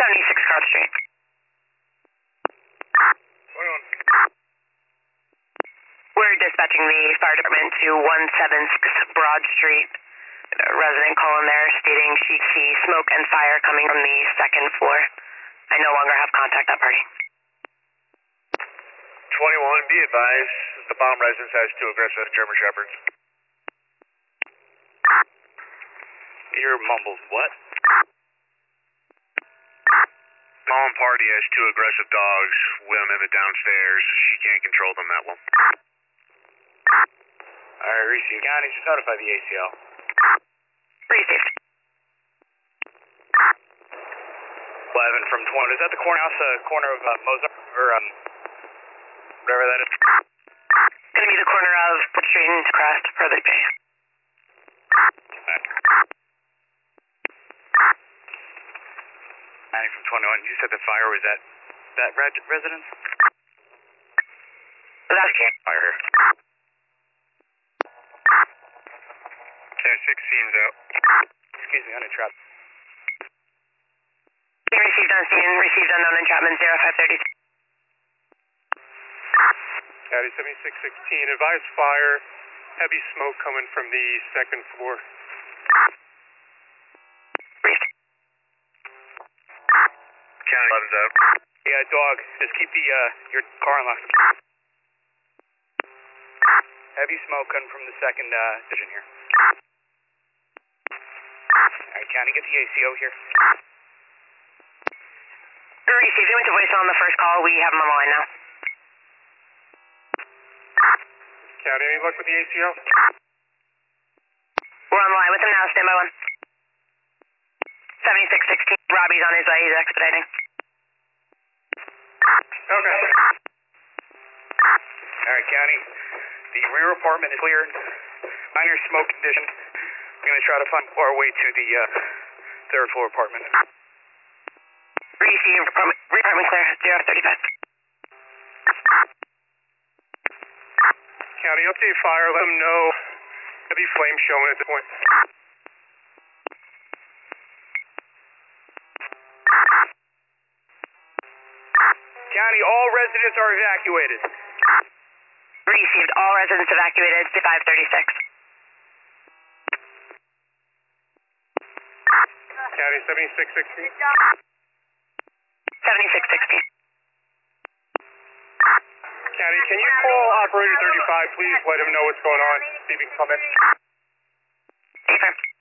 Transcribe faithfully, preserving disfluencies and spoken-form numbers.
seventy-six Cross Street. twenty-one. We're dispatching the fire department to one seventy-six Broad Street. A resident calling there stating she sees smoke and fire coming from the second floor. I no longer have contact that party. twenty-one, be advised, the bomb residence has two aggressive German Shepherds. Your mumbles, what? Mom party has two aggressive dogs, women in the downstairs. She can't control them that well. Alright, Received. County, just notify the A C L. Received. eleven from twenty. Is that the corner house, uh, corner of uh, Mozart, or um, whatever that is? Gonna be the corner of Fourth Street and Crest for the pay. ninety from twenty-one. You said the fire was at that red residence? That's can't fire here. ten sixteen's out. Excuse me, uninterrupt. being received on scene, received unknown entrapment zero five thirty. County seventy-six sixteen, advise fire, heavy smoke coming from the second floor. County eleven's out. Yeah, dog, just keep the, uh, your car unlocked. Heavy smoke coming from the second, uh, division here. Alright, County, get the A C O here. Received, they went to voicemail on the first call, we have them on the line now. County, any luck with the A C O? We're on the line with him now, stand by one. seventy-six sixteen, Robbie's on his way, he's expediting. Okay. Alright, County, the rear apartment is cleared. Minor smoke condition. We're going to try to find our way to the uh, third floor apartment. Received, apartment, apartment clear, zero thirty-five. County, update fire, let them know. Heavy flame showing at this point. County, all residents are evacuated. Received, all residents evacuated to five thirty-six. County seventy-six sixteen. seventy-six sixteen. County, can you call operator thirty-five, please let him know what's going on, see if he can come in? Confirmed.